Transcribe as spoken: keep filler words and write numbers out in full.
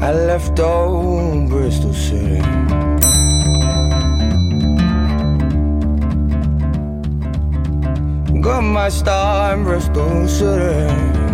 I left old Bristol City. Got my start in Bristol City.